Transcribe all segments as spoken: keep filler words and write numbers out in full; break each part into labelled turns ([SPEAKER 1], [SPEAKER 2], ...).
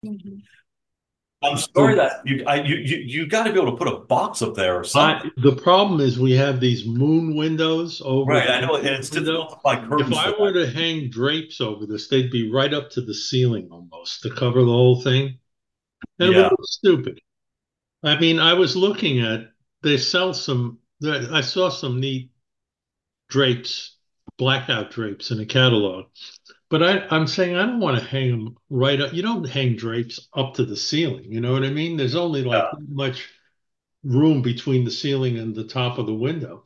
[SPEAKER 1] Mhm.
[SPEAKER 2] I'm sorry
[SPEAKER 1] The
[SPEAKER 2] that you I, you you you got to be able to put a box up there or something.
[SPEAKER 1] I the problem is we have these moon windows over
[SPEAKER 2] Right.
[SPEAKER 1] the
[SPEAKER 2] I know, and
[SPEAKER 1] east
[SPEAKER 2] it's
[SPEAKER 1] window.
[SPEAKER 2] difficult to find
[SPEAKER 1] If
[SPEAKER 2] curtains
[SPEAKER 1] I
[SPEAKER 2] for
[SPEAKER 1] were
[SPEAKER 2] that.
[SPEAKER 1] to hang drapes over this, they'd be right up to the ceiling almost to cover the whole thing. And it would
[SPEAKER 2] Yeah.
[SPEAKER 1] look stupid. I mean, I was looking at they sell some I saw some neat drapes, blackout drapes in a catalog. But I, I'm saying I don't want to hang them right up. You don't hang drapes up to the ceiling. You know what I mean? There's only like
[SPEAKER 2] Yeah.
[SPEAKER 1] much room between the ceiling and the top of the window.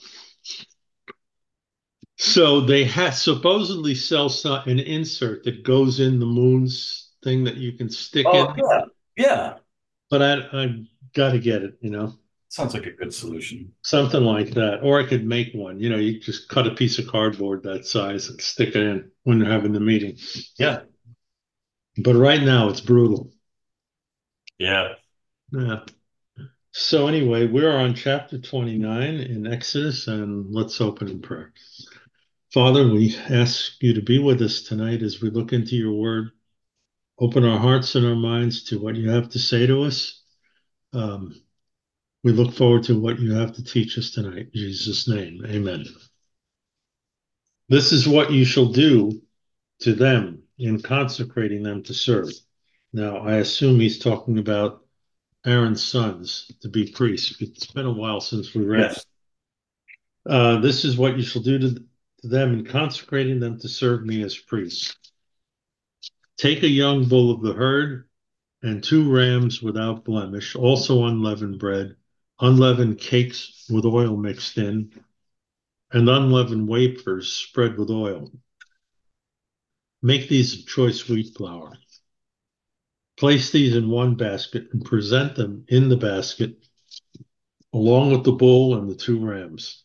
[SPEAKER 1] So they ha supposedly sell some, an insert that goes in the moon's thing that you can stick
[SPEAKER 2] Oh,
[SPEAKER 1] in.
[SPEAKER 2] yeah. Yeah.
[SPEAKER 1] But I, I got to get it, you know,
[SPEAKER 2] Sounds like a good solution.
[SPEAKER 1] something like that. Or I could make one. You know, you just cut a piece of cardboard that size and stick it in when you're having the meeting.
[SPEAKER 2] Yeah.
[SPEAKER 1] But right now it's brutal.
[SPEAKER 2] Yeah.
[SPEAKER 1] Yeah. So anyway, we're on chapter twenty-nine in Exodus, and let's open in prayer. Father, we ask you to be with us tonight as we look into your word. Open our hearts and our minds to what you have to say to us. Um, we look forward to what you have to teach us tonight. In Jesus' name, amen. This is what you shall do to them in consecrating them to serve. Now, I assume he's talking about Aaron's sons to be priests. It's been a while since we read.
[SPEAKER 2] Yes.
[SPEAKER 1] Uh, this is what you shall do to, to them in consecrating them to serve me as priests. Take a young bull of the herd and two rams without blemish, also unleavened bread, unleavened cakes with oil mixed in, and unleavened wafers spread with oil. Make these of choice wheat flour. Place these in one basket and present them in the basket along with the bull and the two rams.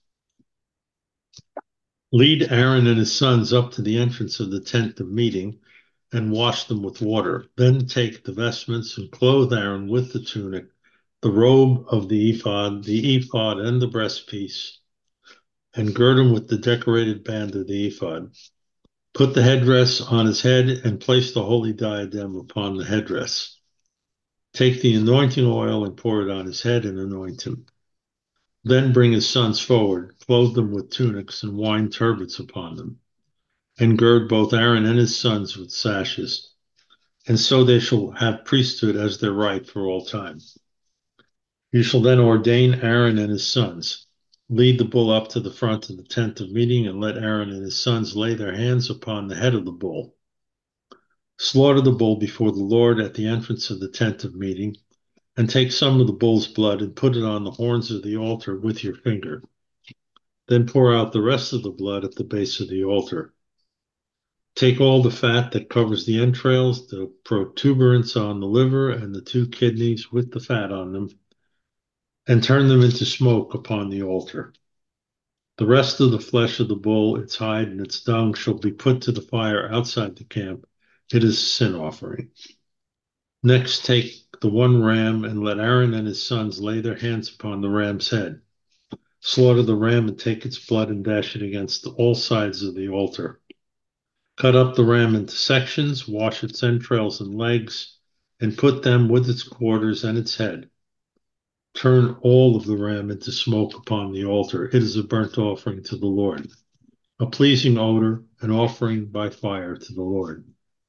[SPEAKER 1] Lead Aaron and his sons up to the entrance of the tent of meeting and wash them with water. Then take the vestments and clothe Aaron with the tunic, the robe of the ephod, the ephod and the breastpiece, and gird him with the decorated band of the ephod. Put the headdress on his head and place the holy diadem upon the headdress. Take the anointing oil and pour it on his head and anoint him. Then bring his sons forward, clothe them with tunics and wine turbans upon them, and gird both Aaron and his sons with sashes. And so they shall have priesthood as their right for all time. You shall then ordain Aaron and his sons. Lead the bull up to the front of the tent of meeting, and let Aaron and his sons lay their hands upon the head of the bull. Slaughter the bull before the Lord at the entrance of the tent of meeting, and take some of the bull's blood and put it on the horns of the altar with your finger. Then pour out the rest of the blood at the base of the altar. Take all the fat that covers the entrails, the protuberance on the liver, and the two kidneys with the fat on them, and turn them into smoke upon the altar. The rest of the flesh of the bull, its hide, and its dung shall be put to the fire outside the camp. It is a sin offering. Next, take the one ram and let Aaron and his sons lay their hands upon the ram's head. Slaughter the ram and take its blood and dash it against all sides of the altar. Cut up the ram into sections, wash its entrails and legs, and put them with its quarters and its head. Turn all of the ram into smoke upon the altar. It is a burnt offering to the Lord, a pleasing odor, an offering by fire to the Lord.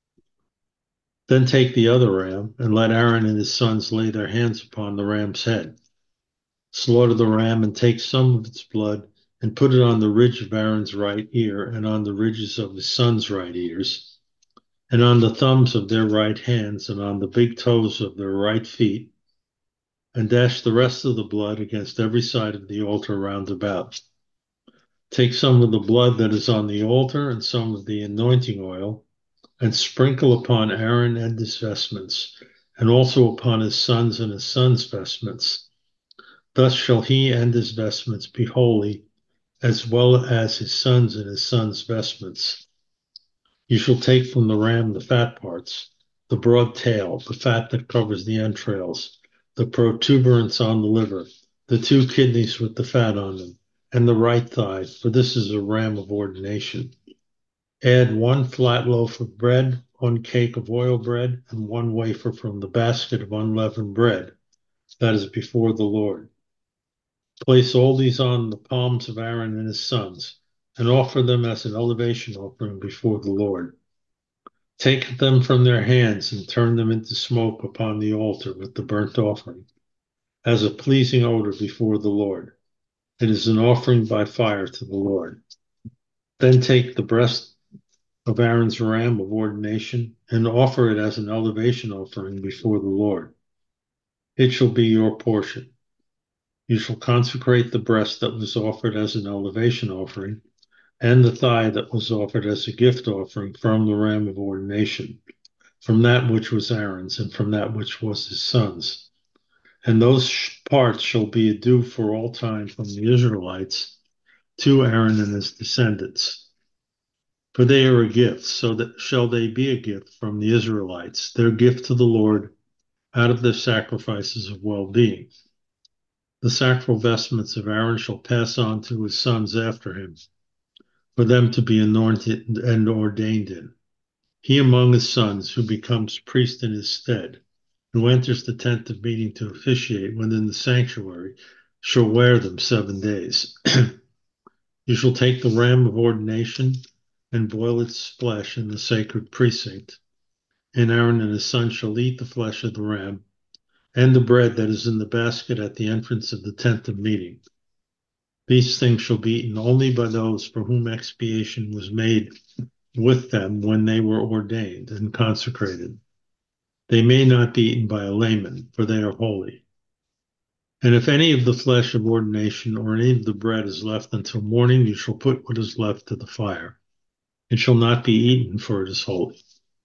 [SPEAKER 1] Then take the other ram and let Aaron and his sons lay their hands upon the ram's head. Slaughter the ram and take some of its blood and put it on the ridge of Aaron's right ear and on the ridges of his sons' right ears and on the thumbs of their right hands and on the big toes of their right feet, and dash the rest of the blood against every side of the altar round about. Take some of the blood that is on the altar and some of the anointing oil, and sprinkle upon Aaron and his vestments, and also upon his sons and his sons' vestments. Thus shall he and his vestments be holy, as well as his sons and his sons' vestments. You shall take from the ram the fat parts, the broad tail, the fat that covers the entrails, the protuberance on the liver, the two kidneys with the fat on them, and the right thigh, for this is a ram of ordination. Add one flat loaf of bread one cake of oil bread, and one wafer from the basket of unleavened bread. That is before the Lord. Place all these on the palms of Aaron and his sons, and offer them as an elevation offering before the Lord. Take them from their hands and turn them into smoke upon the altar with the burnt offering, as a pleasing odor before the Lord. It is an offering by fire to the Lord. Then take the breast of Aaron's ram of ordination and offer it as an elevation offering before the Lord. It shall be your portion. You shall consecrate the breast that was offered as an elevation offering, and the thigh that was offered as a gift offering from the ram of ordination, from that which was Aaron's and from that which was his son's. And those parts shall be a due for all time from the Israelites to Aaron and his descendants. For they are a gift, so that shall they be a gift from the Israelites, their gift to the Lord out of their sacrifices of well-being. The sacral vestments of Aaron shall pass on to his sons after him, for them to be anointed and ordained in. He among his sons who becomes priest in his stead, who enters the tent of meeting to officiate within the sanctuary, shall wear them seven days. You shall take the ram of ordination and boil its flesh in the sacred precinct. And Aaron and his son shall eat the flesh of the ram and the bread that is in the basket at the entrance of the tent of meeting. These things shall be eaten only by those for whom expiation was made with them when they were ordained and consecrated. They may not be eaten by a layman, for they are holy. And if any of the flesh of ordination or any of the bread is left until morning, you shall put what is left to the fire. It shall not be eaten, for it is holy.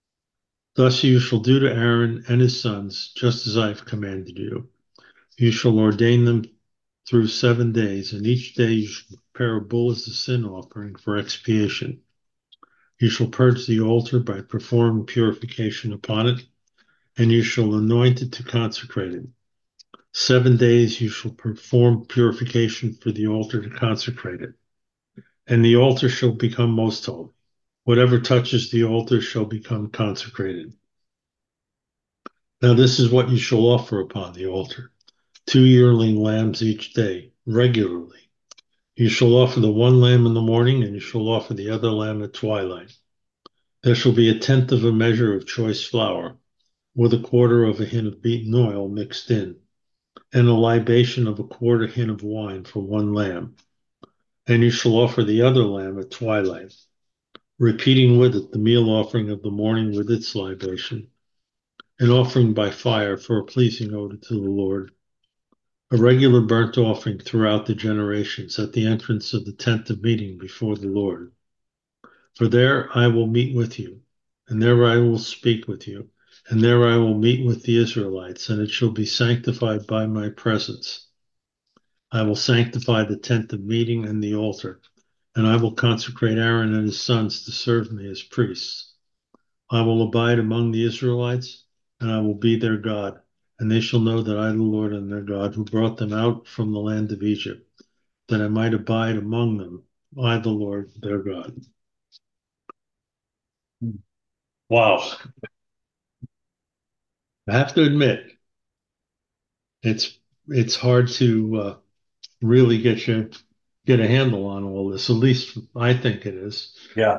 [SPEAKER 1] Thus you shall do to Aaron and his sons, just as I have commanded you. You shall ordain them through seven days, and each day you shall prepare a bull as a sin offering for expiation. You shall purge the altar by performing purification upon it, and you shall anoint it to consecrate it. Seven days you shall perform purification for the altar to consecrate it, and the altar shall become most holy. Whatever touches the altar shall become consecrated. Now this is what you shall offer upon the altar: two yearling lambs each day, regularly. You shall offer the one lamb in the morning, and you shall offer the other lamb at twilight. There shall be a tenth of a measure of choice flour, with a quarter of a hin of beaten oil mixed in, and a libation of a quarter hin of wine for one lamb. And you shall offer the other lamb at twilight, repeating with it the meal offering of the morning with its libation, an offering by fire for a pleasing odor to the Lord, a regular burnt offering throughout the generations at the entrance of the tent of meeting before the Lord. For there I will meet with you, and there I will speak with you, and there I will meet with the Israelites, and it shall be sanctified by my presence. I will sanctify the tent of meeting and the altar, and I will consecrate Aaron and his sons to serve me as priests. I will abide among the Israelites, and I will be their God, and they shall know that I, the Lord, am their God, who brought them out from the land of Egypt, that I might abide among them, I, the Lord, their God. Wow. I have to admit, it's it's hard to uh, really get you get a handle on all this. At least I think it is.
[SPEAKER 2] Yeah.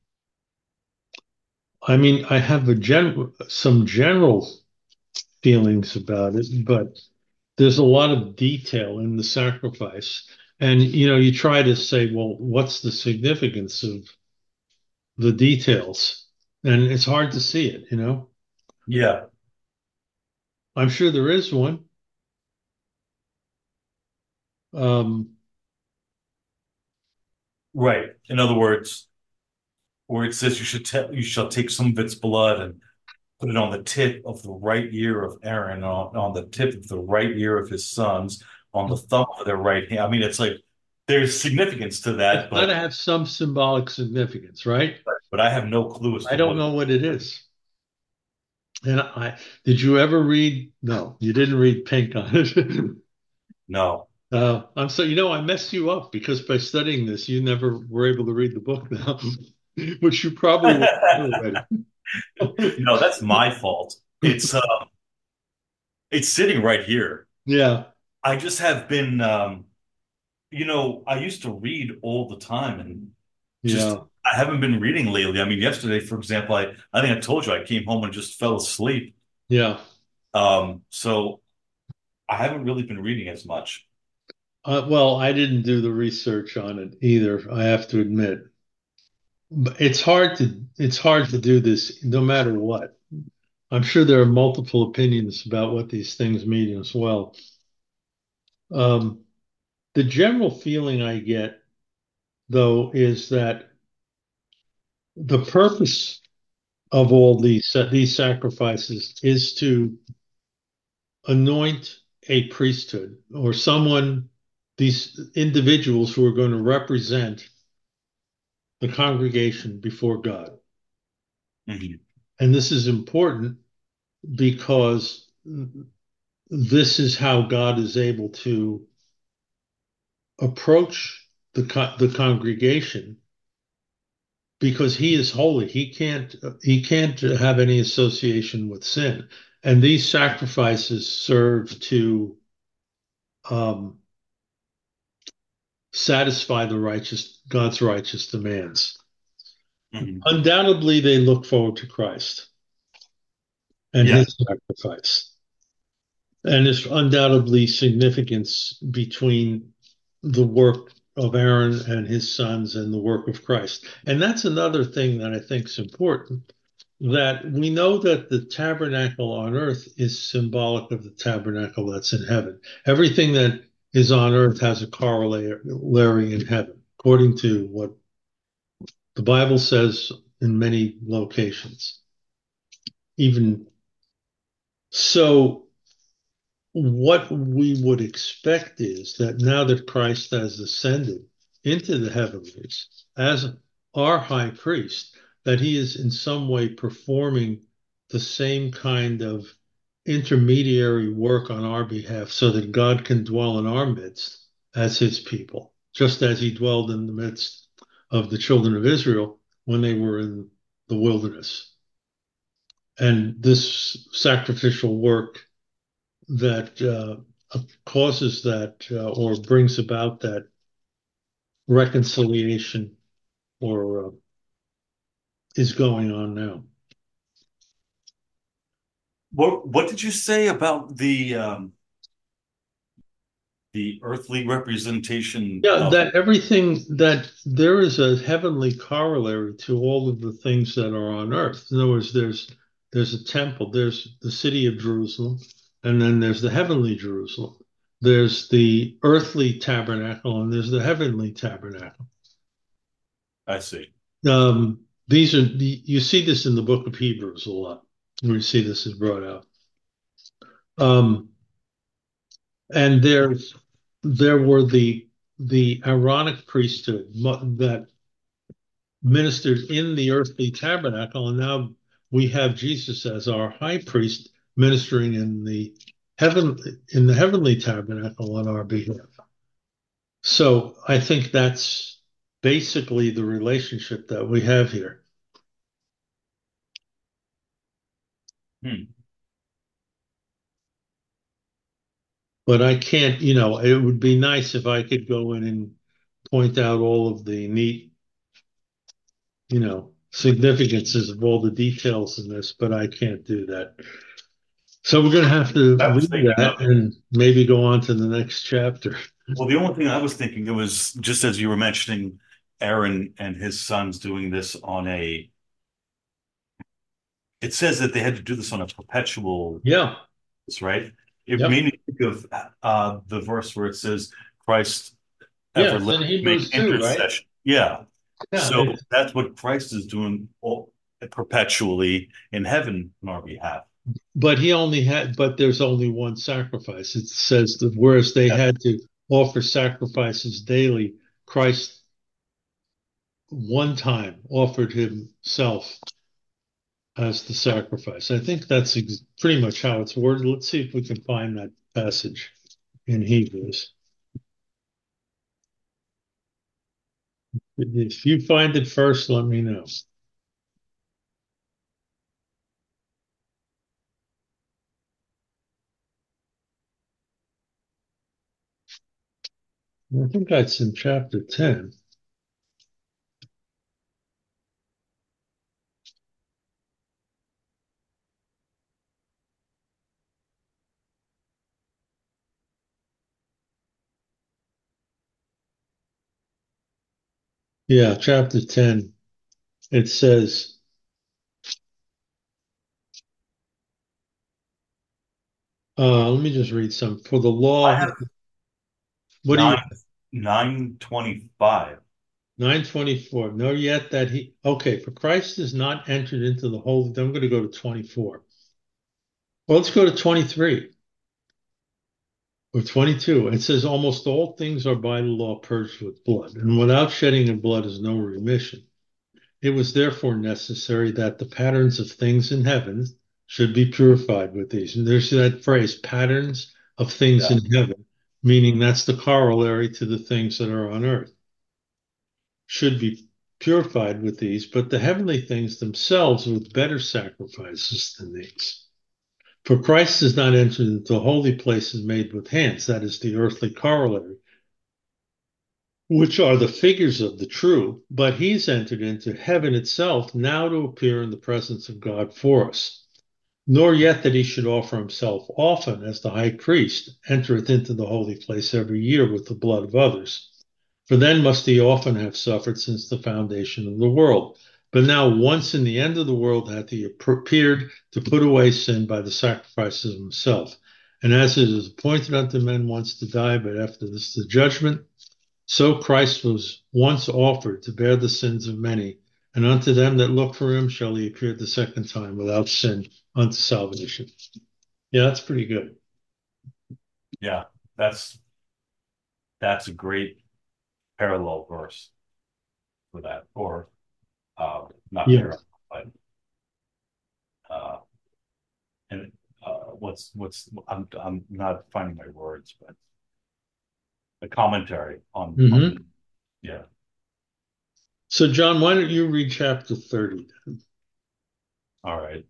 [SPEAKER 1] I mean, I have a gen some general feelings about it, but there's a lot of detail in the sacrifice. And you know, you try to say, well, what's the significance of the details? And it's hard to see it, you know.
[SPEAKER 2] Yeah.
[SPEAKER 1] I'm sure there is one. Um,
[SPEAKER 2] Right. In other words, where it says you should ta you shall take some of its blood and put it on the tip of the right ear of Aaron, on, on the tip of the right ear of his sons, on the thumb of their right hand. I mean, it's like there's significance to
[SPEAKER 1] it's
[SPEAKER 2] that,
[SPEAKER 1] got
[SPEAKER 2] but
[SPEAKER 1] to have some symbolic significance, right?
[SPEAKER 2] but I have no clue as
[SPEAKER 1] I
[SPEAKER 2] to
[SPEAKER 1] don't
[SPEAKER 2] what.
[SPEAKER 1] know what it is. And I did you ever read? No, you didn't read Pink on it.
[SPEAKER 2] No.
[SPEAKER 1] uh, I'm so you know I messed you up because by studying this, you never were able to read the book now, which you probably will do already.
[SPEAKER 2] No, that's my fault. It's uh, it's sitting right here.
[SPEAKER 1] Yeah,
[SPEAKER 2] I just have been, um, you know, I used to read all the time, and just
[SPEAKER 1] yeah,
[SPEAKER 2] I haven't been reading lately. I mean, yesterday, for example, I I think I told you I came home and just fell asleep.
[SPEAKER 1] yeah.
[SPEAKER 2] Um, so I haven't really been reading as much.
[SPEAKER 1] Uh, well, I didn't do the research on it either, I have to admit. But it's hard to it's hard to do this no matter what. I'm sure there are multiple opinions about what these things mean as well. Um, the general feeling I get, though, is that the purpose of all these these sacrifices is to anoint a priesthood or someone, these individuals who are going to represent the congregation before God.
[SPEAKER 2] Mhm.
[SPEAKER 1] And this is important because this is how God is able to approach the co- the congregation because he is holy. He can't he can't have any association with sin. And these sacrifices serve to um, satisfy the righteous God's righteous demands.
[SPEAKER 2] Mhm.
[SPEAKER 1] Undoubtedly, they look forward to Christ and
[SPEAKER 2] Yeah,
[SPEAKER 1] his sacrifice. And there's undoubtedly significance between the work of Aaron and his sons and the work of Christ. And that's another thing that I think is important, that we know that the tabernacle on earth is symbolic of the tabernacle that's in heaven. Everything that is on earth has a corollary in heaven, according to what the Bible says in many locations. Even so, what we would expect is that now that Christ has ascended into the heavenlies as our high priest, that he is in some way performing the same kind of intermediary work on our behalf so that God can dwell in our midst as his people, just as he dwelled in the midst of the children of Israel when they were in the wilderness. And this sacrificial work that uh, causes that uh, or brings about that reconciliation or uh, is going on now.
[SPEAKER 2] What what did you say about the um the earthly representation
[SPEAKER 1] Yeah,
[SPEAKER 2] of
[SPEAKER 1] that everything that there is a heavenly corollary to all of the things that are on earth. In other words, there's there's a temple, there's the city of Jerusalem, and then there's the heavenly Jerusalem. There's the earthly tabernacle and there's the heavenly tabernacle.
[SPEAKER 2] I see.
[SPEAKER 1] Um, these are you see this in the book of Hebrews a lot, where you see this is brought out. Um, and there's there were the the Aaronic priesthood that ministered in the earthly tabernacle, and now we have Jesus as our high priest ministering in the heaven in the heavenly tabernacle on our behalf. So I think that's basically the relationship that we have here.
[SPEAKER 2] Hmm.
[SPEAKER 1] But I can't, you know, it would be nice if I could go in and point out all of the neat, you know, significances of all the details in this, but I can't do that. So we're going to have to
[SPEAKER 2] I was
[SPEAKER 1] leave
[SPEAKER 2] thinking
[SPEAKER 1] that
[SPEAKER 2] of it.
[SPEAKER 1] and maybe go on to the next chapter.
[SPEAKER 2] Well, the only thing I was thinking it was just as you were mentioning Aaron and his sons doing this on a, it says that they had to do this on a perpetual,
[SPEAKER 1] Yeah.
[SPEAKER 2] right? It
[SPEAKER 1] Yep.
[SPEAKER 2] made me think of uh, the verse where it says Christ
[SPEAKER 1] Yeah.
[SPEAKER 2] ever
[SPEAKER 1] It's in
[SPEAKER 2] living to make
[SPEAKER 1] Hebrews two, right?
[SPEAKER 2] intercession. Yeah.
[SPEAKER 1] Yeah.
[SPEAKER 2] So
[SPEAKER 1] It's,
[SPEAKER 2] that's what Christ is doing all, perpetually in heaven on our behalf.
[SPEAKER 1] but he only had, but there's only one sacrifice. It says that whereas they
[SPEAKER 2] Yeah,
[SPEAKER 1] had to offer sacrifices daily, Christ one time offered himself as the sacrifice. I think that's ex- pretty much how it's worded. Let's see if we can find that passage in Hebrews. If you find it first, let me know. I think that's in chapter ten. Yeah, chapter ten. It says, uh, let me just read some. For the
[SPEAKER 2] I
[SPEAKER 1] law,
[SPEAKER 2] have
[SPEAKER 1] what do you,
[SPEAKER 2] nine nine twenty five.
[SPEAKER 1] nine twenty-four, nor yet that he, okay, for Christ has not entered into the holy, I'm going to go to twenty-four. Well, let's go to twenty-three or twenty-two. It says, almost all things are by the law purged with blood, and without shedding of blood is no remission. It was therefore necessary that the patterns of things in heaven should be purified with these. And there's that phrase, patterns of things
[SPEAKER 2] Yeah,
[SPEAKER 1] in heaven, meaning that's the corollary to the things that are on earth, should be purified with these, but the heavenly things themselves with better sacrifices than these. For Christ has not entered into holy places made with hands, that is the earthly corollary, which are the figures of the true, but he's entered into heaven itself now to appear in the presence of God for us. Nor yet that he should offer himself often, as the high priest entereth into the holy place every year with the blood of others. For then must he often have suffered since the foundation of the world. But now, once in the end of the world, hath he appeared to put away sin by the sacrifices of himself. And as it is appointed unto men once to die, but after this the judgment, so Christ was once offered to bear the sins of many, and unto them that look for him shall he appear the second time without sin unto salvation. Yeah, that's pretty good.
[SPEAKER 2] yeah, that's that's a great parallel verse for that, or uh, not
[SPEAKER 1] Yeah.
[SPEAKER 2] parallel, but uh, and uh, what's what's I'm I'm not finding my words, but the commentary on
[SPEAKER 1] hmm
[SPEAKER 2] on yeah.
[SPEAKER 1] So, John, why don't you read chapter thirty?
[SPEAKER 2] All right.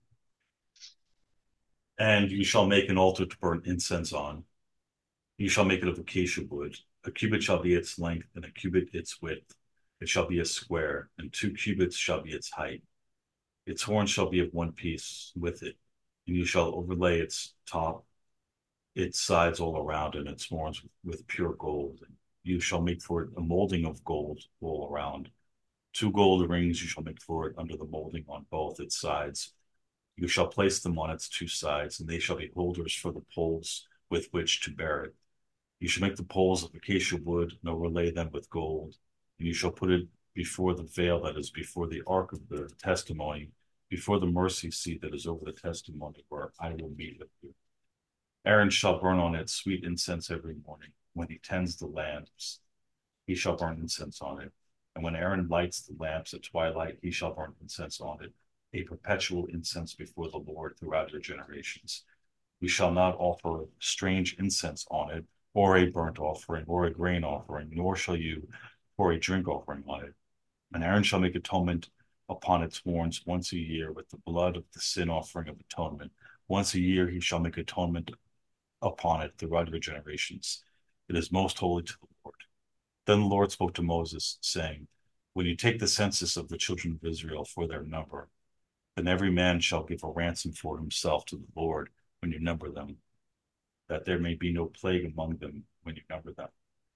[SPEAKER 2] And you shall make an altar to burn incense on. You shall make it of acacia wood. A cubit shall be its length, and a cubit its width. It shall be a square, and two cubits shall be its height. Its horns shall be of one piece with it, and you shall overlay its top, its sides all around, and its horns with, with pure gold. And you shall make for it a molding of gold all around. Two gold rings you shall make for it under the molding on both its sides. You shall place them on its two sides, and they shall be holders for the poles with which to bear it. You shall make the poles of acacia wood, and overlay them with gold. And you shall put it before the veil that is before the ark of the testimony, before the mercy seat that is over the testimony, where I will meet with you. Aaron shall burn on it sweet incense every morning. When he tends the lamps, he shall burn incense on it. And when Aaron lights the lamps at twilight, he shall burn incense on it, a perpetual incense before the Lord throughout your generations. You shall not offer strange incense on it, or a burnt offering, or a grain offering, nor shall you pour a drink offering on it. And Aaron shall make atonement upon its horns once a year with the blood of the sin offering of atonement. Once a year he shall make atonement upon it throughout your generations. It is most holy to the Lord. Then the Lord spoke to Moses, saying, when you take the census of the children of Israel for their number, then every man shall give a ransom for himself to the Lord when you number them, that there may be no plague among them when you number them.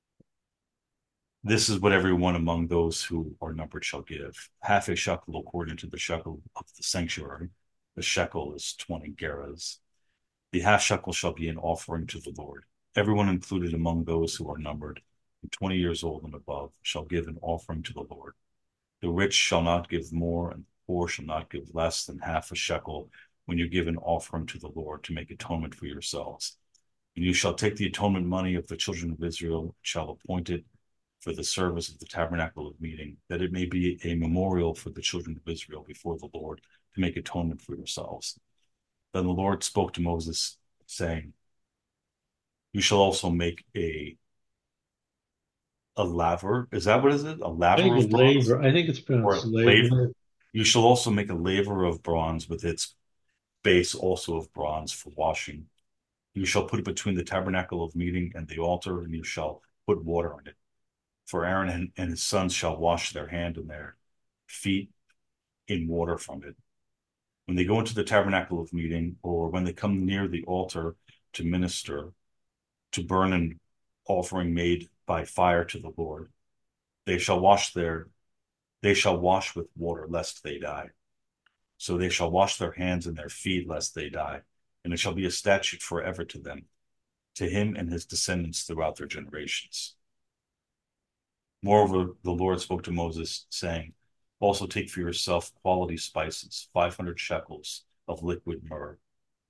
[SPEAKER 2] This is what everyone among those who are numbered shall give: half a shekel according to the shekel of the sanctuary. The shekel is twenty gerahs. The half shekel shall be an offering to the Lord. Everyone included among those who are numbered, from twenty years old and above, shall give an offering to the Lord. The rich shall not give more, and the poor shall not give less than half a shekel when you give an offering to the Lord to make atonement for yourselves. And you shall take the atonement money of the children of Israel, shall appoint it for the service of the tabernacle of meeting, that it may be a memorial for the children of Israel before the Lord to make atonement for yourselves. Then the Lord spoke to Moses, saying, you shall also make a a laver. Is that what is it? A
[SPEAKER 1] I
[SPEAKER 2] laver
[SPEAKER 1] think
[SPEAKER 2] of
[SPEAKER 1] it's
[SPEAKER 2] bronze?
[SPEAKER 1] labor. I think it's
[SPEAKER 2] Or
[SPEAKER 1] pronounced
[SPEAKER 2] a laver?
[SPEAKER 1] labor.
[SPEAKER 2] You shall also make a laver of bronze with its base also of bronze for washing. You shall put it between the tabernacle of meeting and the altar, and you shall put water on it. For Aaron and, and his sons shall wash their hand and their feet in water from it. When they go into the tabernacle of meeting, or when they come near the altar to minister, to burn an offering made by fire to the Lord, they shall wash their they shall wash with water lest they die. So they shall wash their hands and their feet lest they die, and it shall be a statute forever to them, to him and his descendants throughout their generations. Moreover, the Lord spoke to Moses, saying, also take for yourself quality spices, five hundred shekels of liquid myrrh,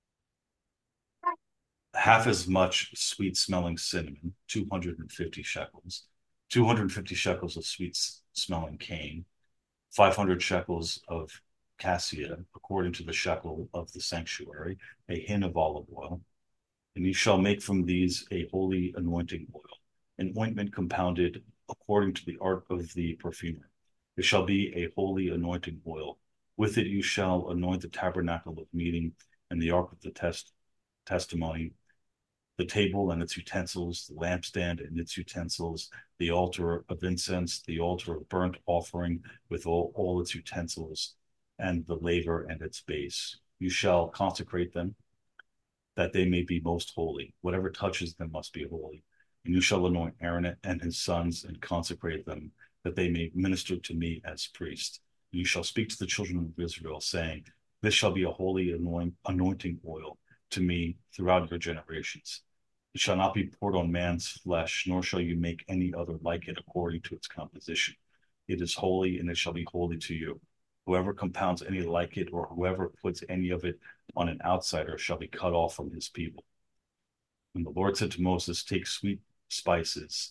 [SPEAKER 2] half as much sweet smelling cinnamon, two hundred fifty shekels, two hundred fifty shekels of sweet smelling cane, five hundred shekels of cassia, according to the shekel of the sanctuary, a hin of olive oil. And you shall make from these a holy anointing oil, an ointment compounded according to the art of the perfumer. It shall be a holy anointing oil. With it you shall anoint the tabernacle of meeting and the ark of the test testimony, the table and its utensils, the lampstand and its utensils, the altar of incense, the altar of burnt offering with all, all its utensils, and the laver and its base. You shall consecrate them, that they may be most holy. Whatever touches them must be holy. And you shall anoint Aaron and his sons and consecrate them, that they may minister to me as priests. You shall speak to the children of Israel, saying, this shall be a holy anoint, anointing oil to me throughout your generations. It shall not be poured on man's flesh, nor shall you make any other like it according to its composition. It is holy, and it shall be holy to you. Whoever compounds any like it, or whoever puts any of it on an outsider, shall be cut off from his people. And the Lord said to Moses, take sweet spices,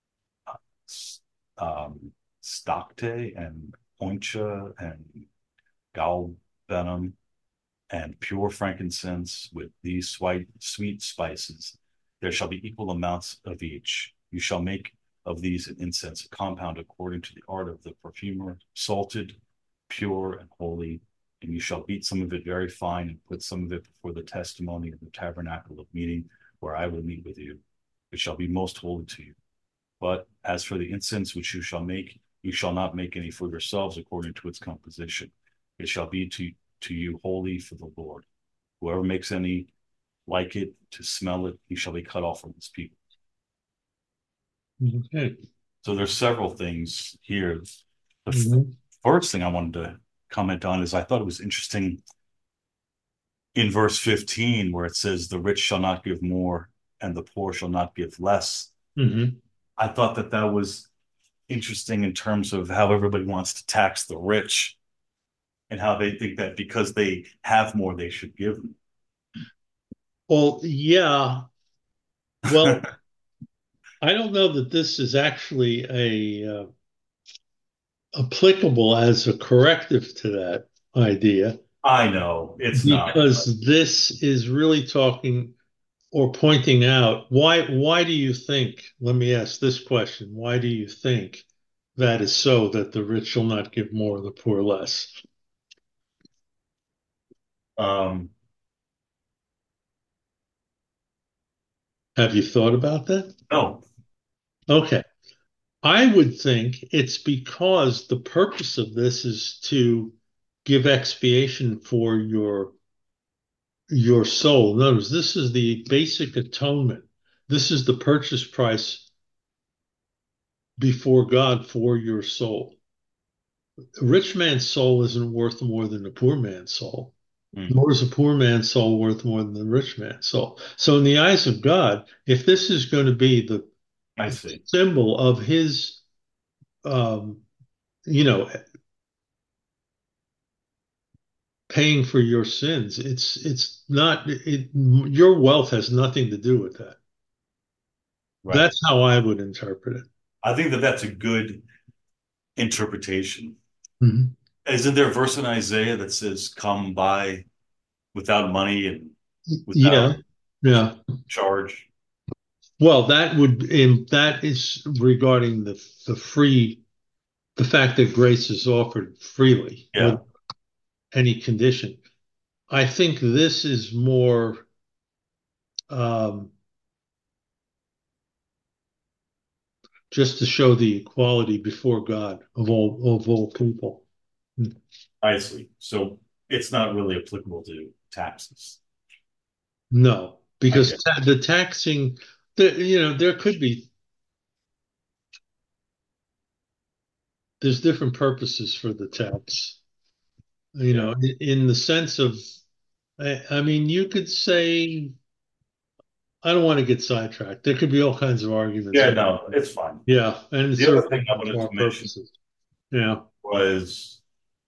[SPEAKER 2] um, stocte and onycha and galbanum and pure frankincense with these sweet, sweet spices. There shall be equal amounts of each. You shall make of these an incense, a compound according to the art of the perfumer, salted, pure, and holy. And you shall beat some of it very fine and put some of it before the testimony of the tabernacle of meeting, where I will meet with you. It shall be most holy to you. But as for the incense which you shall make, you shall not make any for yourselves according to its composition. It shall be to, to you holy for the Lord. Whoever makes any like it to smell it, he shall be cut off from his people.
[SPEAKER 1] Okay.
[SPEAKER 2] So there's several things here. The
[SPEAKER 1] Mhm.
[SPEAKER 2] first thing I wanted to comment on is I thought it was interesting in verse fifteen, where it says, the rich shall not give more and the poor shall not give less.
[SPEAKER 1] Mhm.
[SPEAKER 2] I thought that that was interesting in terms of how everybody wants to tax the rich and how they think that because they have more, they should give.
[SPEAKER 1] Well, yeah. Well, I don't know that this is actually a uh, applicable as a corrective to that idea,
[SPEAKER 2] I know it's not.
[SPEAKER 1] because this is really talking or pointing out why why do you think, let me ask this question, why do you think that is so, that the rich shall not give more, the poor less?
[SPEAKER 2] Um,
[SPEAKER 1] Have you thought about that?
[SPEAKER 2] no,
[SPEAKER 1] Okay. I would think it's because the purpose of this is to give expiation for your your soul. Notice this is the basic atonement. This is the purchase price before God for your soul. A rich man's soul isn't worth more than a poor man's soul,
[SPEAKER 2] mm,
[SPEAKER 1] nor is a poor man's soul worth more than the rich man's soul. So, in the eyes of God, if this is going to be the
[SPEAKER 2] I see.
[SPEAKER 1] symbol of His, um, you know, paying for your sins, it's it's not it, your wealth has nothing to do with that.
[SPEAKER 2] Right.
[SPEAKER 1] That's how I would interpret it.
[SPEAKER 2] I think that that's a good interpretation.
[SPEAKER 1] Mhm.
[SPEAKER 2] Isn't there a verse in Isaiah that says, come by without money and
[SPEAKER 1] Yeah,
[SPEAKER 2] without
[SPEAKER 1] yeah.
[SPEAKER 2] charge?
[SPEAKER 1] Well, that would in that is regarding the the free the fact that grace is offered freely with
[SPEAKER 2] Yeah.
[SPEAKER 1] any condition. I think this is more um, just to show the equality before God of all of all people.
[SPEAKER 2] I see. So it's not really applicable to taxes.
[SPEAKER 1] No,
[SPEAKER 2] I
[SPEAKER 1] because
[SPEAKER 2] get.
[SPEAKER 1] ta the taxing, the, you know, there could be there's different purposes for the tax. You
[SPEAKER 2] Yeah.
[SPEAKER 1] know, in, in the sense of, I, I mean, you could say, I don't want to get sidetracked. There could be all kinds of arguments.
[SPEAKER 2] Yeah,
[SPEAKER 1] On,
[SPEAKER 2] no, it's fine.
[SPEAKER 1] yeah, and it's
[SPEAKER 2] The other thing I
[SPEAKER 1] irrelevant to
[SPEAKER 2] wanted
[SPEAKER 1] our
[SPEAKER 2] to mention
[SPEAKER 1] purposes. Yeah.
[SPEAKER 2] was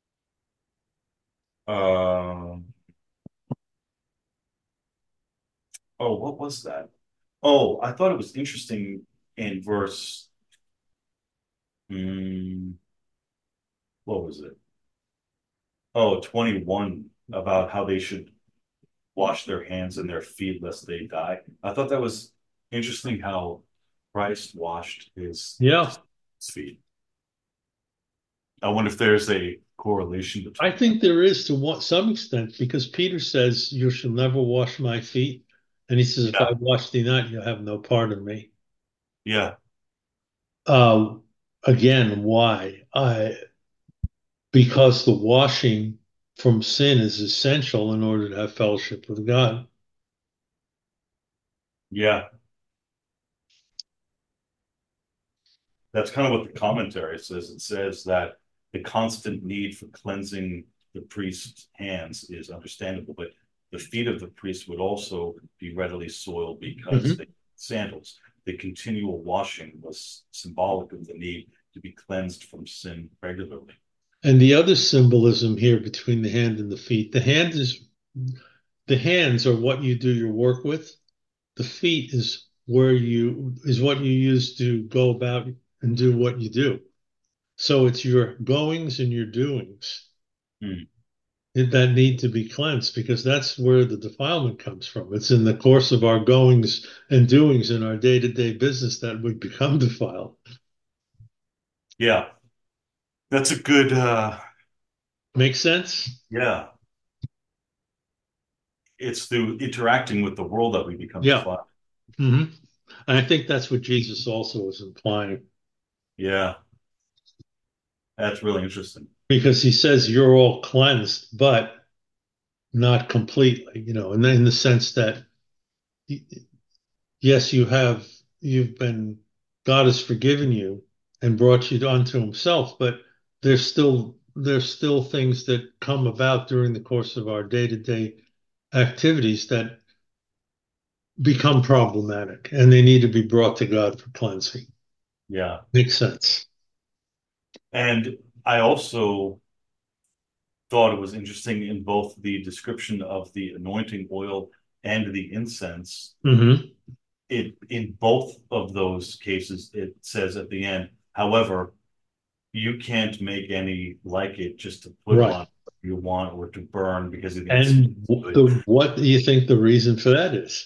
[SPEAKER 2] um oh, what was that? Oh, I thought it was interesting in verse mm, what was it? Oh, twenty-one about how they should wash their hands and their feet lest they die. I thought that was interesting how Christ washed his
[SPEAKER 1] Yeah.
[SPEAKER 2] feet. I wonder if there's a correlation
[SPEAKER 1] I
[SPEAKER 2] between that.
[SPEAKER 1] think there is to what, some extent because Peter says, "You shall never wash my feet." And he says, "If I
[SPEAKER 2] Yeah,
[SPEAKER 1] wash thee not, you have no part of me."
[SPEAKER 2] yeah,
[SPEAKER 1] Uh, Again, why? I Because the washing from sin is essential in order to have fellowship with God.
[SPEAKER 2] yeah. That's kind of what the commentary says. It says that the constant need for cleansing the priest's hands is understandable, but the feet of the priest would also be readily soiled because
[SPEAKER 1] Mhm.
[SPEAKER 2] they sandals. The continual washing was symbolic of the need to be cleansed from sin regularly.
[SPEAKER 1] And the other symbolism here between the hand and the feet, the hand is the hands are what you do your work with. The feet is where you is what you use to go about and do what you do. So it's your goings and your doings
[SPEAKER 2] Hmm.
[SPEAKER 1] that need to be cleansed because that's where the defilement comes from. It's in the course of our goings and doings in our day-to-day business that we become defiled.
[SPEAKER 2] Yeah, that's a good, uh,
[SPEAKER 1] Make sense?
[SPEAKER 2] yeah. It's through interacting with the world that we become
[SPEAKER 1] Yeah.
[SPEAKER 2] defiled.
[SPEAKER 1] hmm And I think that's what Jesus also is implying
[SPEAKER 2] Yeah, that's really interesting.
[SPEAKER 1] because he says you're all cleansed, but not completely, you know, and in the sense that yes, you have you've been God has forgiven you and brought you unto himself, but there's still there's still things that come about during the course of our day-to-day activities that become problematic and they need to be brought to God for cleansing.
[SPEAKER 2] Yeah.
[SPEAKER 1] Makes sense.
[SPEAKER 2] And I also thought it was interesting in both the description of the anointing oil and the incense.
[SPEAKER 1] hmm
[SPEAKER 2] It in both of those cases, it says at the end, however, you can't make any like it just to put
[SPEAKER 1] Right.
[SPEAKER 2] on what you want or to burn because you think it smells
[SPEAKER 1] And w-
[SPEAKER 2] good.
[SPEAKER 1] the what do you think the reason for that is?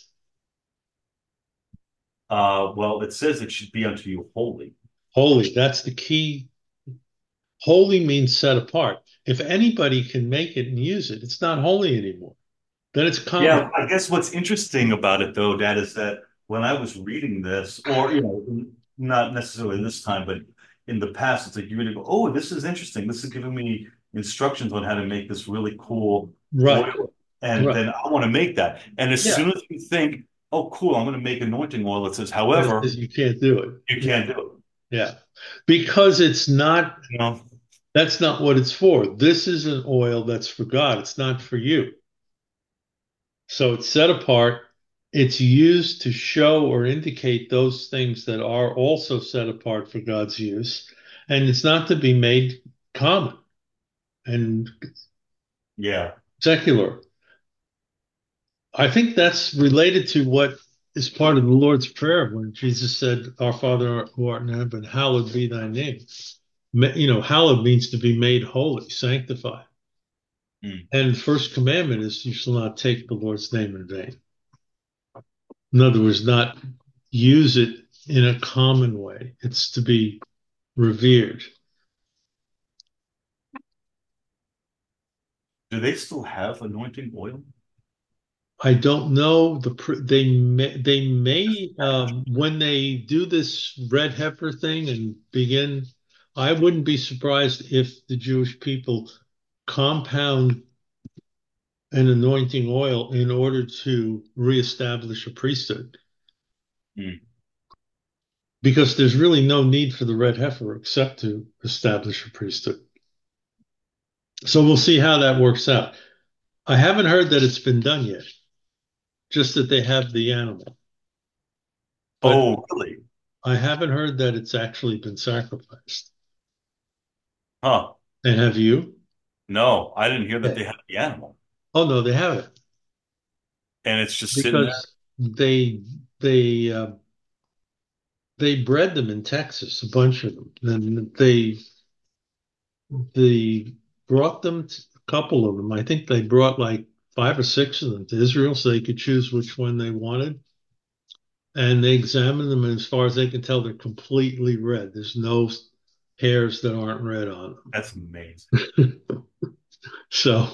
[SPEAKER 2] Uh, well, it says it should be unto you holy.
[SPEAKER 1] Holy, that's the key. Holy means set apart. If anybody can make it and use it, it's not holy anymore. Then it's
[SPEAKER 2] Yeah,
[SPEAKER 1] common.
[SPEAKER 2] I guess what's interesting about it though, Dad, is that when I was reading this, or you know, not necessarily this time, but in the past, it's like you really go, "Oh, this is interesting. This is giving me instructions on how to make this really cool
[SPEAKER 1] Right.
[SPEAKER 2] oil," and
[SPEAKER 1] Right.
[SPEAKER 2] then I want to make that. And as
[SPEAKER 1] Yeah.
[SPEAKER 2] soon as you think, "Oh, cool, I'm going to make anointing oil," it says,
[SPEAKER 1] Then it
[SPEAKER 2] "However,
[SPEAKER 1] says you can't do it.
[SPEAKER 2] you
[SPEAKER 1] Yeah.
[SPEAKER 2] can't do it."
[SPEAKER 1] Yeah. Because it's not,
[SPEAKER 2] You know?
[SPEAKER 1] that's not what it's for. This is an oil that's for God. It's not for you. So it's set apart. It's used to show or indicate those things that are also set apart for God's use. And it's not to be made common and
[SPEAKER 2] Yeah.
[SPEAKER 1] secular. I think that's related to what is part of the Lord's Prayer when Jesus said, Our Father who art in heaven, hallowed be thy name. You know, hallowed means to be made holy, sanctified.
[SPEAKER 2] Mm.
[SPEAKER 1] And first commandment is you shall not take the Lord's name in vain. In other words, not use it in a common way. It's to be revered.
[SPEAKER 2] Do they still have anointing oil?
[SPEAKER 1] I don't know. The pr- they may they may um, when they do this red heifer thing and begin. I wouldn't be surprised if the Jewish people compound an anointing oil in order to reestablish a priesthood,
[SPEAKER 2] Mm.
[SPEAKER 1] because there's really no need for the red heifer except to establish a priesthood. So we'll see how that works out. I haven't heard that it's been done yet, just that they have the animal. But
[SPEAKER 2] Oh, really?
[SPEAKER 1] I haven't heard that it's actually been sacrificed.
[SPEAKER 2] Huh.
[SPEAKER 1] And have you?
[SPEAKER 2] No, I didn't hear that
[SPEAKER 1] Yeah.
[SPEAKER 2] they had the animal.
[SPEAKER 1] Oh no, they haven't,
[SPEAKER 2] And it's just sitting there.
[SPEAKER 1] because they they uh, they bred them in Texas, a bunch of them. And they they brought them, to, a couple of them. I think they brought like five or six of them to Israel so they could choose which one they wanted. And they examined them, and as far as they can tell, they're completely red. There's no hairs that aren't red on
[SPEAKER 2] That's amazing.
[SPEAKER 1] them. So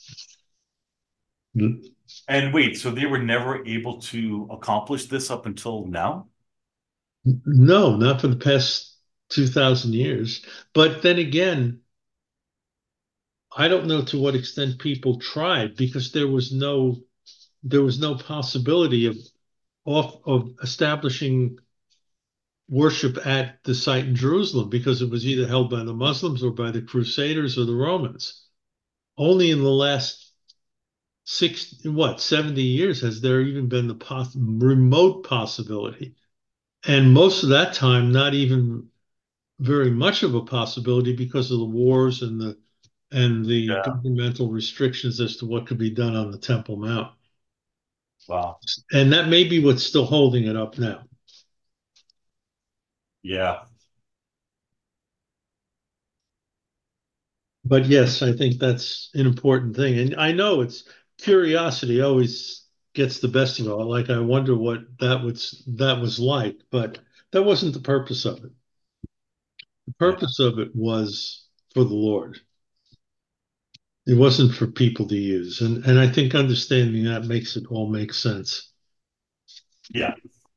[SPEAKER 2] And wait, so they were never able to accomplish this up until now?
[SPEAKER 1] no, not for the past two thousand years. But then again, I don't know to what extent people tried, because there was no there was no possibility of off of establishing worship at the site in Jerusalem, because it was either held by the Muslims or by the Crusaders or the Romans. Only in the last six, what, seventy years has there even been the poss remote possibility. And most of that time, not even very much of a possibility, because of the wars and the and the
[SPEAKER 2] Yeah.
[SPEAKER 1] governmental restrictions as to what could be done on the Temple Mount.
[SPEAKER 2] Wow.
[SPEAKER 1] And that may be what's still holding it up now.
[SPEAKER 2] Yeah.
[SPEAKER 1] But yes, I think that's an important thing. And I know it's curiosity always gets the best of it. Like, I wonder what that was that was like, but that wasn't the purpose of it. The
[SPEAKER 2] Yeah.
[SPEAKER 1] purpose of it was for the Lord. It wasn't for people to use. And and I think understanding that makes it all make sense.
[SPEAKER 2] Yeah.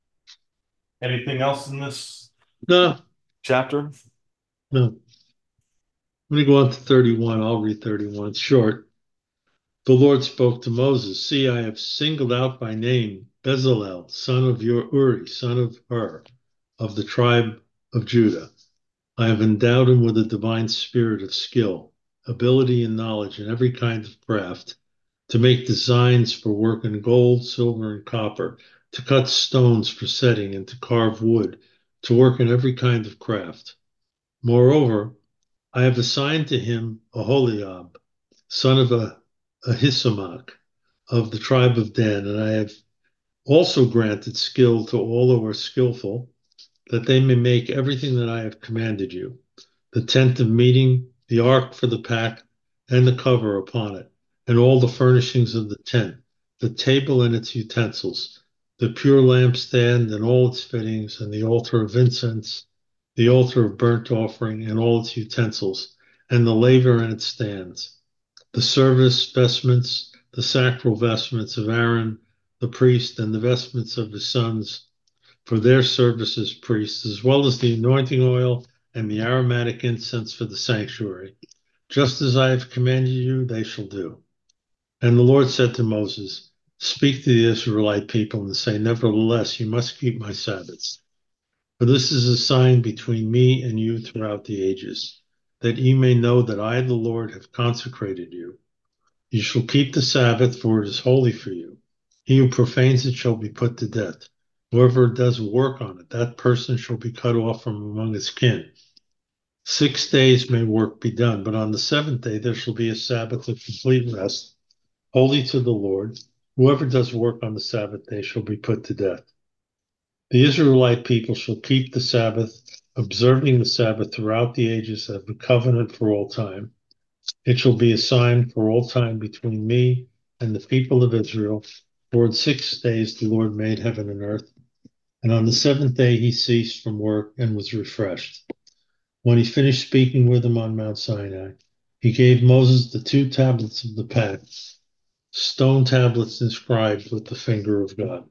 [SPEAKER 2] Anything else in this
[SPEAKER 1] No,
[SPEAKER 2] chapter?
[SPEAKER 1] no. Let me go on to thirty-one. I'll read thirty-one. It's short. The Lord spoke to Moses, see, I have singled out by name Bezalel, son of Uri, son of Hur, of the tribe of Judah. I have endowed him with a divine spirit of skill, ability, and knowledge in every kind of craft, to make designs for work in gold, silver, and copper, to cut stones for setting, and to carve wood, to work in every kind of craft. Moreover, I have assigned to him Aholiab, son of a Ahisamach, of the tribe of Dan, and I have also granted skill to all who are skillful, that they may make everything that I have commanded you: the tent of meeting, the ark for the pack, and the cover upon it, and all the furnishings of the tent, the table and its utensils, the pure lampstand and all its fittings, and the altar of incense, the altar of burnt offering and all its utensils, and the laver and its stands, the service vestments, the sacral vestments of Aaron the priest, and the vestments of his sons for their service as priests, as well as the anointing oil and the aromatic incense for the sanctuary. Just as I have commanded you, they shall do. And the Lord said to Moses, speak to the Israelite people and say, nevertheless, you must keep my Sabbaths. For this is a sign between me and you throughout the ages, that ye may know that I, the Lord, have consecrated you. You shall keep the Sabbath, for it is holy for you. He who profanes it shall be put to death. Whoever does work on it, that person shall be cut off from among his kin. Six days may work be done, but on the seventh day there shall be a Sabbath of complete rest, holy to the Lord. Whoever does work on the Sabbath day shall be put to death. The Israelite people shall keep the Sabbath, observing the Sabbath throughout the ages as a covenant for all time. It shall be a sign for all time between me and the people of Israel. For in six days the Lord made heaven and earth, and on the seventh day he ceased from work and was refreshed. When he finished speaking with them on Mount Sinai, he gave Moses the two tablets of the pact, stone tablets inscribed with the finger of God.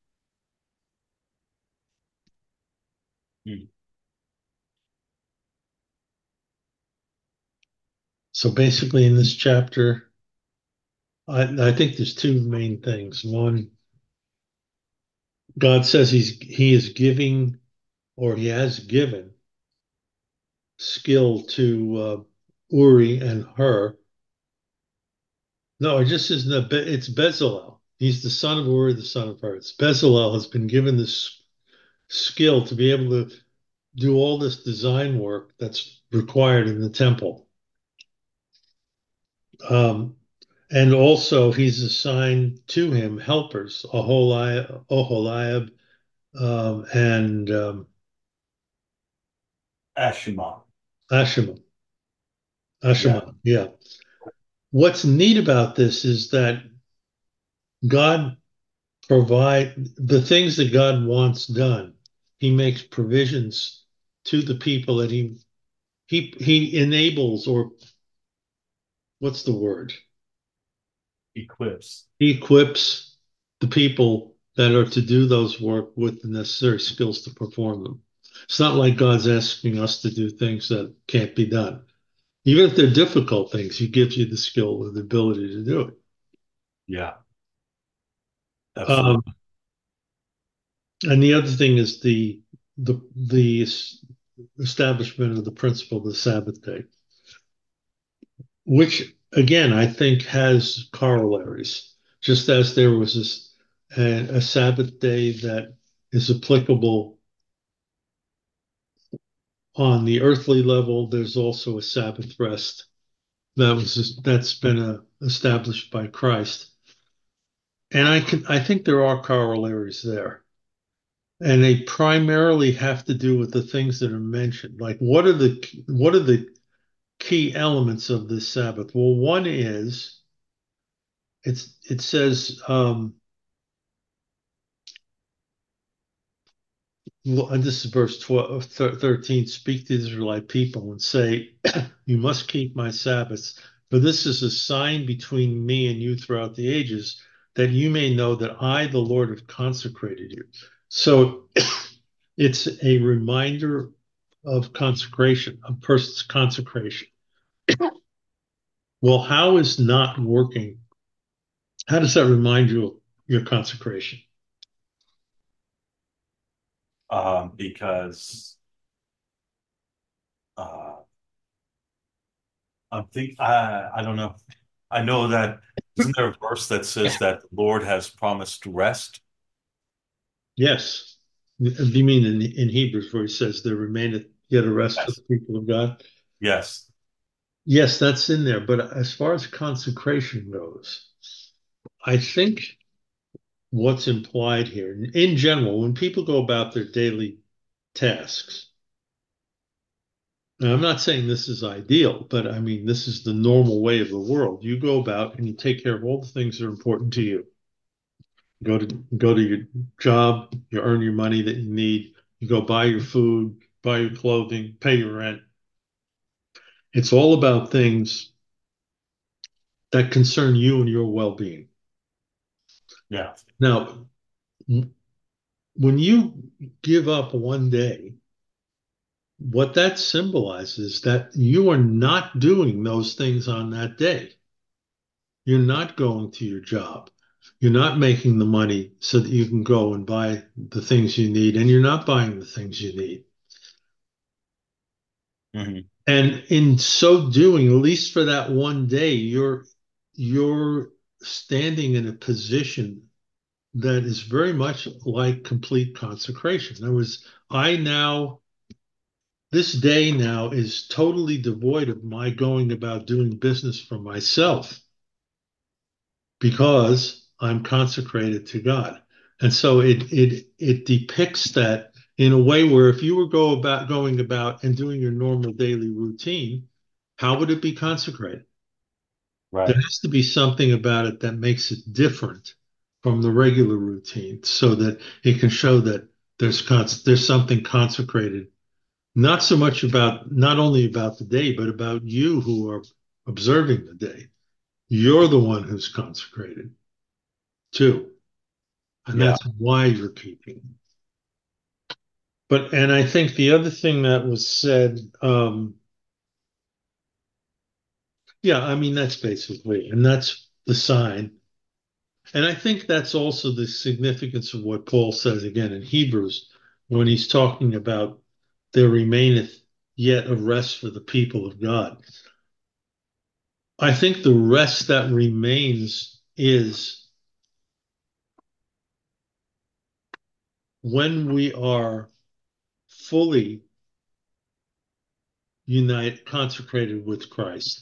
[SPEAKER 2] Hmm.
[SPEAKER 1] So basically, in this chapter, I, I think there's two main things. One, God says he's he is giving or he has given skill to uh, Uri and Hur. No, it just isn't a, Be- it's Bezalel. He's the son of Uri, the son of Hur. It's Bezalel has been given this skill to be able to do all this design work that's required in the temple. Um, and also, he's assigned to him helpers, Oholiab, Oholiab um, and um,
[SPEAKER 2] Ashima.
[SPEAKER 1] Ashima.
[SPEAKER 2] Yeah.
[SPEAKER 1] Ashima, yeah. What's neat about this is that God provide the things that God wants done. He makes provisions to the people that he he he enables, or what's the word?
[SPEAKER 2] Eclipse.
[SPEAKER 1] He equips the people that are to do those work with the necessary skills to perform them. It's not like God's asking us to do things that can't be done. Even if they're difficult things, he gives you the skill or the ability to do it.
[SPEAKER 2] Yeah,
[SPEAKER 1] Um,
[SPEAKER 2] absolutely.
[SPEAKER 1] and the other thing is the the the establishment of the principle of the Sabbath day, which again I think has corollaries. Just as there was this, a, a Sabbath day that is applicable on the earthly level, there's also a Sabbath rest that was that's been uh, established by Christ, and I can I think there are corollaries there, and they primarily have to do with the things that are mentioned. Like what are the what are the key elements of this Sabbath? Well, one is it's it says um, and this is verse twelve, thirteen, speak to the Israelite people and say, you must keep my Sabbaths, for this is a sign between me and you throughout the ages, that you may know that I, the Lord, have consecrated you. So it's a reminder of consecration, a person's consecration. Well, how is not working? How does that remind you of your consecration?
[SPEAKER 2] Um, because uh, I'm think I I don't know. I know that isn't there a verse that says that the Lord has promised rest?
[SPEAKER 1] Yes. Do you mean in, in Hebrews where he says there remaineth yet a rest for
[SPEAKER 2] Yes.
[SPEAKER 1] the people of God?
[SPEAKER 2] Yes.
[SPEAKER 1] Yes, that's in there. But as far as consecration goes, I think what's implied here, in general, when people go about their daily tasks, now I'm not saying this is ideal, but I mean, this is the normal way of the world. You go about and you take care of all the things that are important to you. Go to go to your job, you earn your money that you need, you go buy your food, buy your clothing, pay your rent. It's all about things that concern you and your well-being.
[SPEAKER 2] Yeah.
[SPEAKER 1] Now, when you give up one day, what that symbolizes is that you are not doing those things on that day. You're not going to your job. You're not making the money so that you can go and buy the things you need, and you're not buying the things you need.
[SPEAKER 2] Hmm.
[SPEAKER 1] And in so doing, at least for that one day, you're you're standing in a position that is very much like complete consecration. In other words, I now, this day now is totally devoid of my going about doing business for myself because I'm consecrated to God. And so it it it depicts that in a way where if you were go about going about and doing your normal daily routine, how would it be consecrated? There
[SPEAKER 2] Right.
[SPEAKER 1] has to be something about it that makes it different from the regular routine so that it can show that there's cons- there's something consecrated, not so much about not only about the day, but about you who are observing the day. You're the one who's consecrated too. And
[SPEAKER 2] Yeah.
[SPEAKER 1] that's why you're keeping. But, and I think the other thing that was said, um, yeah, I mean, that's basically, and that's the sign. And I think that's also the significance of what Paul says again in Hebrews when he's talking about there remaineth yet a rest for the people of God. I think the rest that remains is when we are fully united, consecrated with Christ.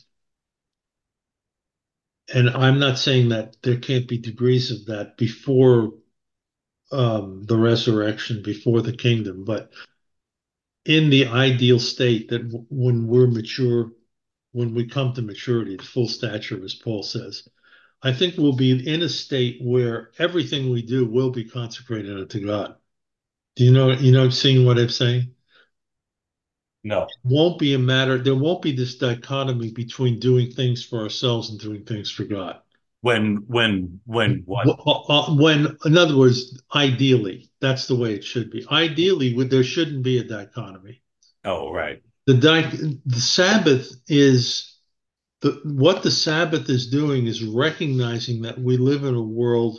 [SPEAKER 1] And I'm not saying that there can't be degrees of that before um, the resurrection, before the kingdom, but in the ideal state that w- when we're mature, when we come to maturity, the full stature, as Paul says, I think we'll be in a state where everything we do will be consecrated unto God. Do you know, you know, seeing what I'm saying?
[SPEAKER 2] No.
[SPEAKER 1] Won't be a matter, there won't be this dichotomy between doing things for ourselves and doing things for God.
[SPEAKER 2] When when when what?
[SPEAKER 1] Wh- uh, uh, When, in other words, ideally, that's the way it should be. Ideally, would- there shouldn't be a dichotomy.
[SPEAKER 2] Oh, right.
[SPEAKER 1] The di the Sabbath is the what the Sabbath is doing is recognizing that we live in a world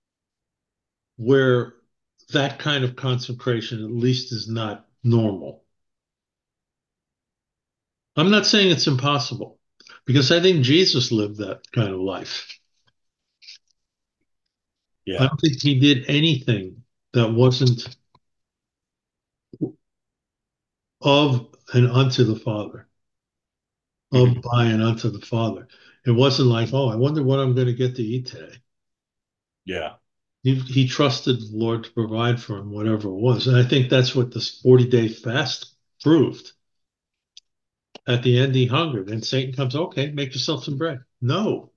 [SPEAKER 1] where that kind of consecration at least is not normal. I'm not saying it's impossible because I think Jesus lived that kind of life. I
[SPEAKER 2] Yeah.
[SPEAKER 1] don't think he did anything that wasn't of and unto the Father, of,
[SPEAKER 2] Mhm.
[SPEAKER 1] by, and unto the Father. It wasn't like, oh, I wonder what I'm going to get to eat today.
[SPEAKER 2] Yeah.
[SPEAKER 1] He, he trusted the Lord to provide for him, whatever it was. And I think that's what this forty day fast proved. At the end, he hungered, and Satan comes, okay, make yourself some bread. No,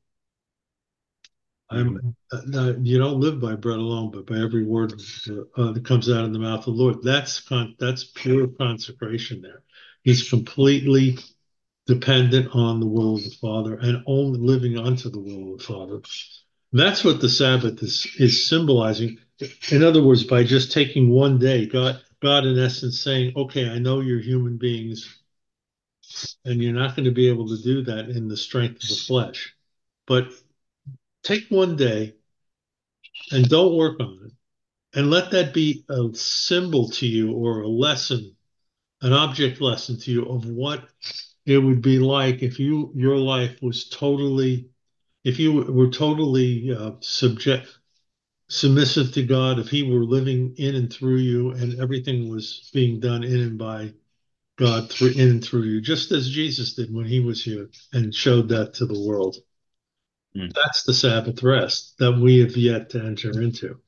[SPEAKER 2] Mhm.
[SPEAKER 1] I'm. Uh, you don't live by bread alone, but by every word uh, that comes out of the mouth of the Lord. That's con- that's pure consecration. There, he's completely dependent on the will of the Father and only living unto the will of the Father. That's what the Sabbath is is symbolizing. In other words, by just taking one day, God, God in essence saying, okay, I know you're human beings and you're not going to be able to do that in the strength of the flesh. But take one day and don't work on it. And let that be a symbol to you or a lesson, an object lesson to you of what it would be like if you your life was totally, if you were totally uh, subject submissive to God, if he were living in and through you and everything was being done in and by God through in and through you, just as Jesus did when he was here and showed that to the world.
[SPEAKER 2] Mm.
[SPEAKER 1] That's the Sabbath rest that we have yet to enter into.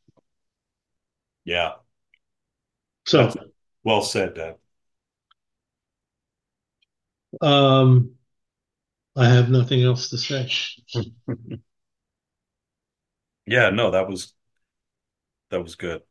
[SPEAKER 2] Yeah.
[SPEAKER 1] So,
[SPEAKER 2] That's well said, Dad.
[SPEAKER 1] um, I have nothing else to say.
[SPEAKER 2] Yeah, no, that was that was good.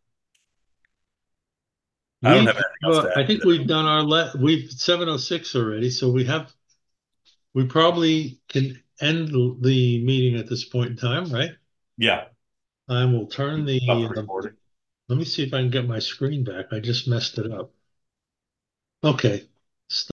[SPEAKER 2] I don't
[SPEAKER 1] We,
[SPEAKER 2] have anything else
[SPEAKER 1] uh,
[SPEAKER 2] to add
[SPEAKER 1] I think
[SPEAKER 2] either.
[SPEAKER 1] we've done our let. We've seven oh six already, so we have. We probably can end the the meeting at this point in time, right?
[SPEAKER 2] Yeah.
[SPEAKER 1] I will turn
[SPEAKER 2] Stop
[SPEAKER 1] the.
[SPEAKER 2] the
[SPEAKER 1] Uh,
[SPEAKER 2] recording.
[SPEAKER 1] let me see if I can get my screen back. I just messed it up. Okay.